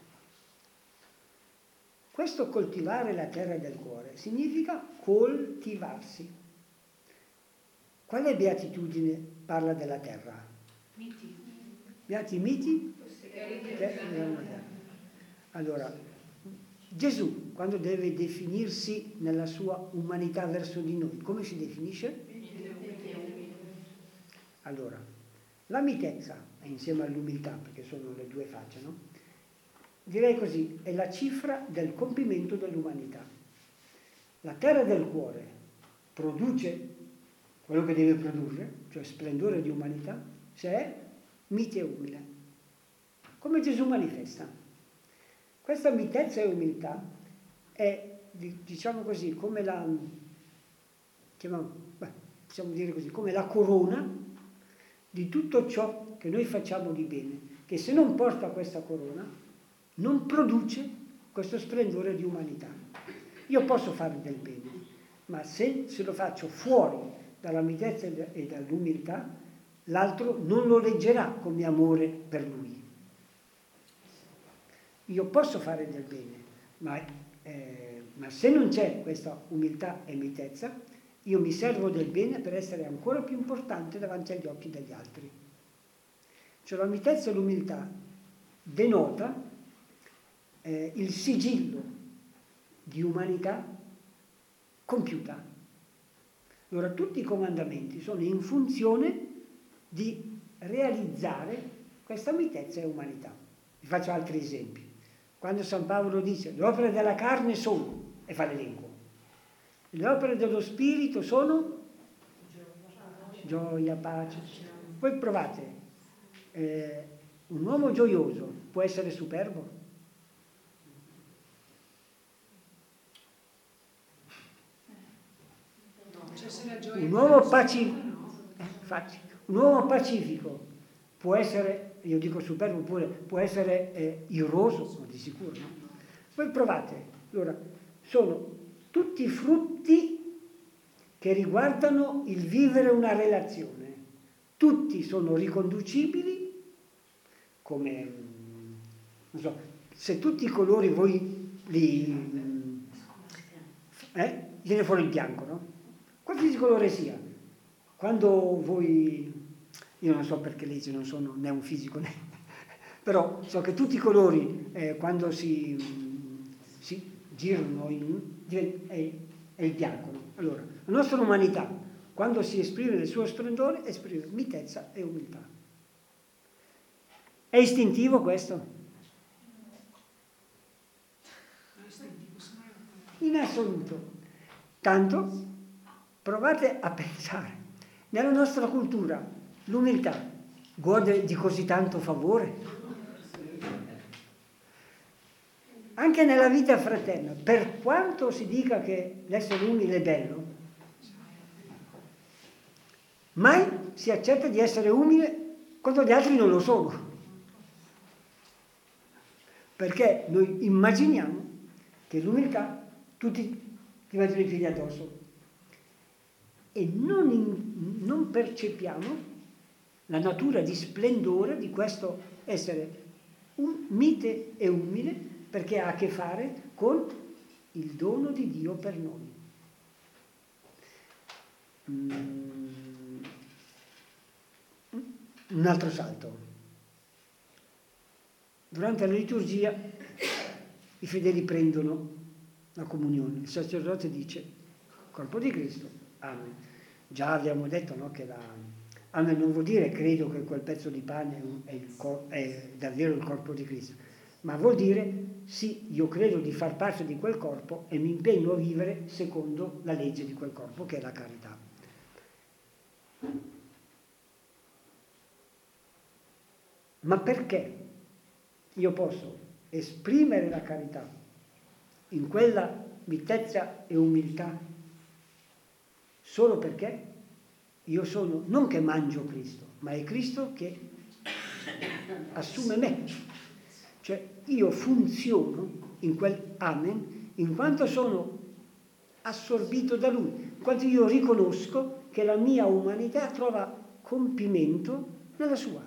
questo coltivare la terra del cuore significa coltivarsi. Quale beatitudine parla della terra? Miti. Beati miti? Allora, Gesù, quando deve definirsi nella sua umanità verso di noi, come si definisce? Allora, la mitezza, insieme all'umiltà, perché sono le due facce, no? Direi così, è la cifra del compimento dell'umanità. La terra del cuore produce quello che deve produrre, cioè splendore di umanità, se è mite e umile, come Gesù manifesta. Questa mitezza e umiltà è, diciamo così, come possiamo dire così, come la corona di tutto ciò che noi facciamo di bene, che se non porta questa corona non produce questo splendore di umanità. Io posso fare del bene, ma se lo faccio fuori dalla mitezza e dall'umiltà, l'altro non lo leggerà come amore per lui. Io posso fare del bene, ma se non c'è questa umiltà e mitezza, io mi servo del bene per essere ancora più importante davanti agli occhi degli altri. Cioè la mitezza e l'umiltà denota il sigillo di umanità compiuta. Allora tutti i comandamenti sono in funzione di realizzare questa mitezza e umanità. Vi faccio altri esempi. Quando San Paolo dice le opere della carne sono, e fa l'elenco, le opere dello spirito sono gioia, pace. Voi provate, un uomo gioioso può essere superbo? Un uomo pacifico può essere, io dico superbo, oppure può essere iroso, di sicuro, no? Voi provate, allora, sono tutti frutti che riguardano il vivere una relazione, tutti sono riconducibili come, non so, se tutti i colori voi viene fuori il bianco, no? Qualsiasi colore sia, quando voi, io non so perché legge, non sono né un fisico né, però so che tutti i colori quando si girano è il bianco, no? Allora, la nostra umanità, quando si esprime nel suo splendore, esprime mitezza e umiltà. È istintivo questo? In assoluto. Tanto provate a pensare, nella nostra cultura l'umiltà gode di così tanto favore? Anche nella vita fraterna, per quanto si dica che l'essere umile è bello, mai si accetta di essere umile quando gli altri non lo sono. Perché noi immaginiamo che l'umiltà tutti ti mettono i piedi addosso e non percepiamo la natura di splendore di questo essere mite e umile, perché ha a che fare con il dono di Dio per noi. Un altro salto. Durante la liturgia i fedeli prendono la comunione, il sacerdote dice corpo di Cristo, amen. Già abbiamo detto, no, che amen non vuol dire credo che quel pezzo di pane è davvero il corpo di Cristo, ma vuol dire sì, io credo di far parte di quel corpo e mi impegno a vivere secondo la legge di quel corpo, che è la carità. Ma perché io posso esprimere la carità in quella mitezza e umiltà solo perché io sono, non che mangio Cristo, ma è Cristo che assume me. Cioè io funziono in quel amen in quanto sono assorbito da Lui, in quanto io riconosco che la mia umanità trova compimento nella sua.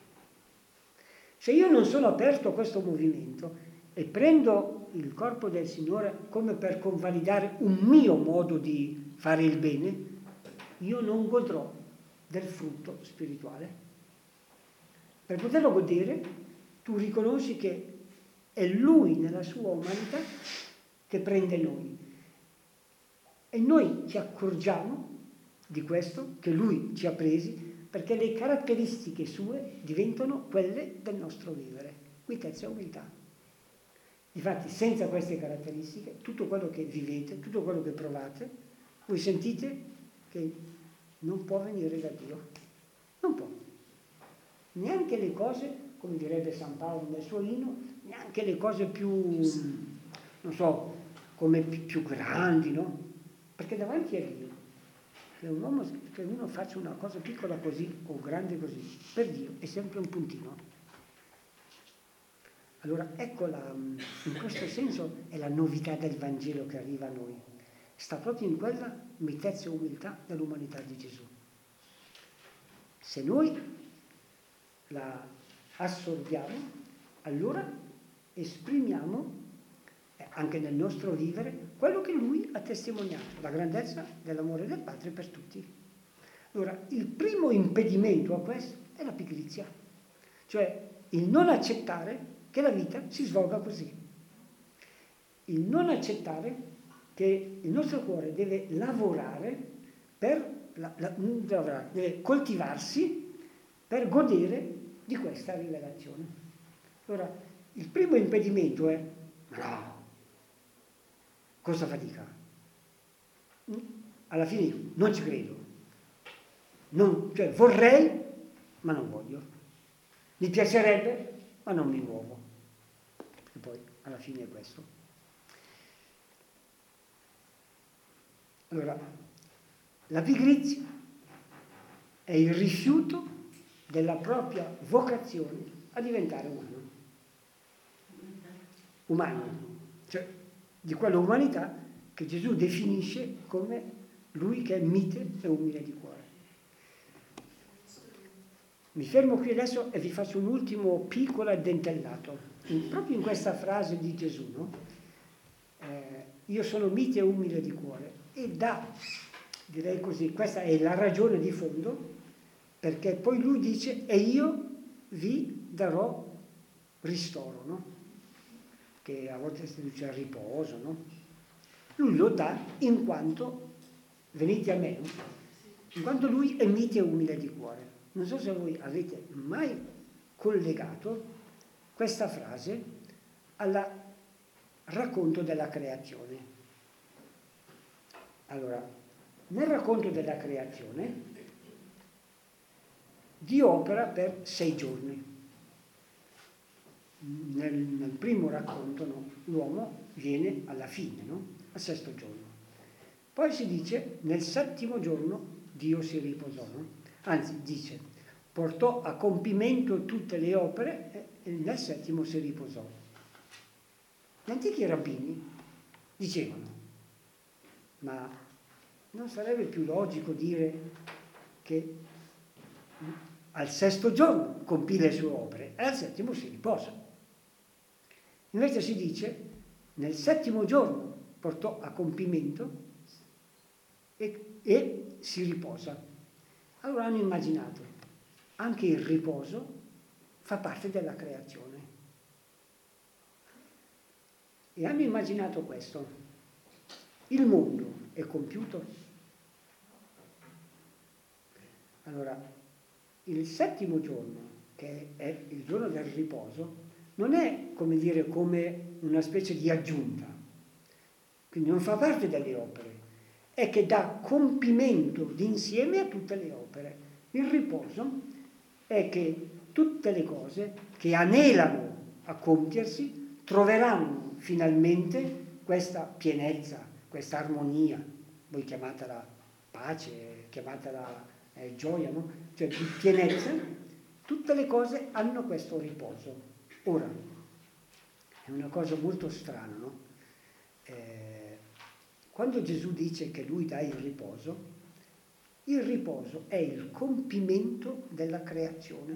Se io non sono aperto a questo movimento e prendo il corpo del Signore come per convalidare un mio modo di fare il bene, io non godrò del frutto spirituale. Per poterlo godere, tu riconosci che è Lui nella sua umanità che prende noi. E noi ci accorgiamo di questo, che Lui ci ha presi, perché le caratteristiche sue diventano quelle del nostro vivere, mitezza e umiltà. Infatti, senza queste caratteristiche, tutto quello che vivete, tutto quello che provate, voi sentite che non può venire da Dio. Non può. Neanche le cose, come direbbe San Paolo nel suo inno, neanche le cose più, non so, come più grandi, no? Perché davanti a Dio, che uno faccia una cosa piccola così o grande così, per Dio è sempre un puntino. Allora ecco, in questo senso è la novità del Vangelo che arriva a noi. Sta proprio in quella mitezza e umiltà dell'umanità di Gesù. Se noi la assorbiamo, allora esprimiamo anche nel nostro vivere quello che Lui ha testimoniato, la grandezza dell'amore del Padre per tutti. Allora, il primo impedimento a questo è la pigrizia, cioè il non accettare che la vita si svolga così, il non accettare che il nostro cuore deve lavorare deve coltivarsi per godere di questa rivelazione. Allora, il primo impedimento è, ma no, cosa fatica? Alla fine io non ci credo. Cioè vorrei, ma non voglio. Mi piacerebbe, ma non mi muovo. E poi alla fine è questo. Allora, la pigrizia è il rifiuto della propria vocazione a diventare umano. Umano, cioè di quella umanità che Gesù definisce come Lui che è mite e umile di cuore. Mi fermo qui adesso e vi faccio un ultimo piccolo addentellato. Proprio in questa frase di Gesù, no? Io sono mite e umile di cuore. E direi così, questa è la ragione di fondo, perché poi Lui dice, e io vi darò ristoro, no? Che a volte si dice riposo, no? Lui lo dà in quanto, venite a me, no? In quanto Lui è mite e umile di cuore. Non so se voi avete mai collegato questa frase al racconto della creazione. Allora, nel racconto della creazione, Dio opera per 6 giorni. Nel primo racconto, no, l'uomo viene alla fine, no? Al 6° giorno. Poi si dice, nel 7° giorno Dio si riposò, no? Anzi, dice, portò a compimento tutte le opere e nel 7° si riposò. Gli antichi rabbini dicevano, ma non sarebbe più logico dire che al 6° giorno compì le sue opere e al 7° si riposa? Invece si dice, nel 7° giorno portò a compimento e si riposa. Allora hanno immaginato, anche il riposo fa parte della creazione. E hanno immaginato questo. Il mondo è compiuto. Allora, il 7° giorno, che è il giorno del riposo, non è, come dire, come una specie di aggiunta. Quindi non fa parte delle opere. È che dà compimento d'insieme a tutte le opere. Il riposo è che tutte le cose che anelano a compiersi troveranno finalmente questa pienezza, questa armonia. Voi chiamatela pace, chiamatela gioia, no? Cioè di pienezza. Tutte le cose hanno questo riposo. Ora, è una cosa molto strana, no? Quando Gesù dice che Lui dà il riposo è il compimento della creazione.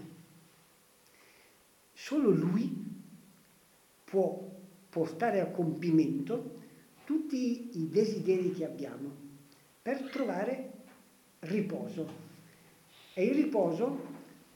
Solo Lui può portare a compimento tutti i desideri che abbiamo per trovare riposo. E il riposo,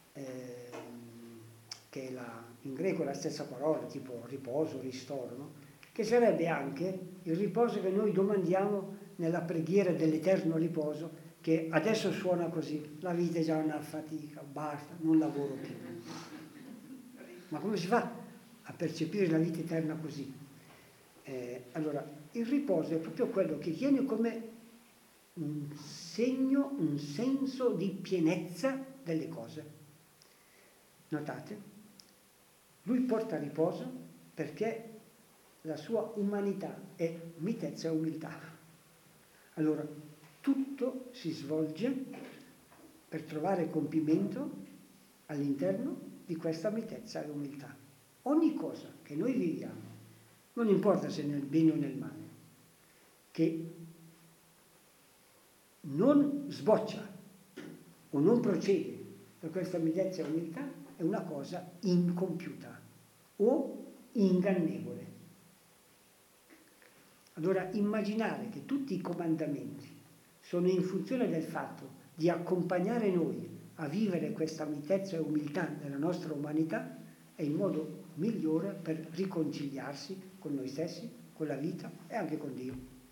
che in greco è la stessa parola, tipo riposo, ristoro, no? Che sarebbe anche il riposo che noi domandiamo nella preghiera dell'eterno riposo, che adesso suona così, la vita è già una fatica, basta, non lavoro più. Ma come si fa a percepire la vita eterna così? Allora, il riposo è proprio quello che viene come un segno, un senso di pienezza delle cose. Notate? Lui porta riposo perché la sua umanità è mitezza e umiltà. Allora, tutto si svolge per trovare compimento all'interno di questa mitezza e umiltà. Ogni cosa che noi viviamo, non importa se nel bene o nel male, che non sboccia o non procede per questa mitezza e umiltà, è una cosa incompiuta o ingannevole. Allora, immaginare che tutti i comandamenti sono in funzione del fatto di accompagnare noi a vivere questa mitezza e umiltà nella nostra umanità è il modo migliore per riconciliarsi con noi stessi, con la vita e anche con Dio.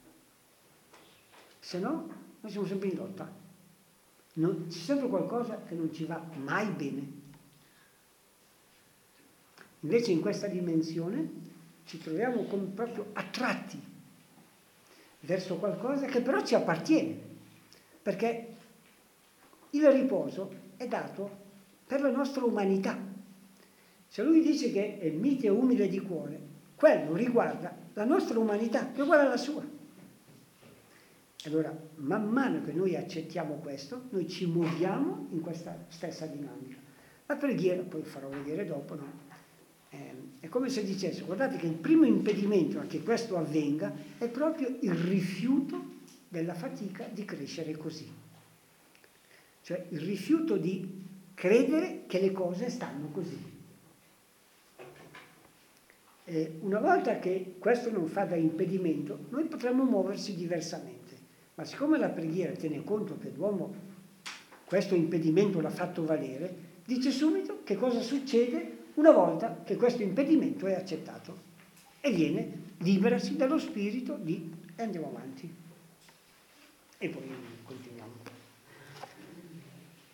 Se no, noi siamo sempre in lotta. C'è sempre qualcosa che non ci va mai bene. Invece in questa dimensione ci troviamo come proprio attratti verso qualcosa che però ci appartiene, perché il riposo è dato per la nostra umanità. Se lui dice che è mite e umile di cuore, quello riguarda la nostra umanità, riguarda la sua. Allora, man mano che noi accettiamo questo, noi ci muoviamo in questa stessa dinamica. La preghiera, poi farò vedere dopo, no? È come se dicesse, guardate che il primo impedimento a che questo avvenga è proprio il rifiuto della fatica di crescere così. Cioè il rifiuto di credere che le cose stanno così. Una volta che questo non fa da impedimento, noi potremmo muoversi diversamente. Ma siccome la preghiera tiene conto che l'uomo questo impedimento l'ha fatto valere, dice subito che cosa succede una volta che questo impedimento è accettato e viene liberarsi dallo spirito di e andiamo avanti. E poi continuiamo.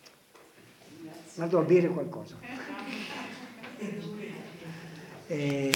Vado a bere qualcosa.